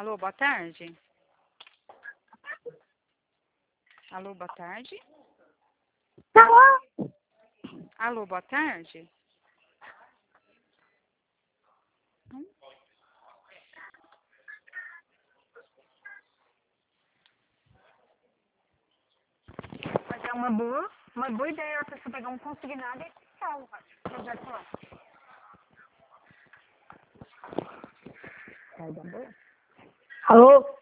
Alô, boa tarde. Alô, boa tarde. Alô? Alô, boa tarde. Mas é uma boa ideia a pessoa pegar um consignado e salva. Projeto lá. Vai dar boa. Alô?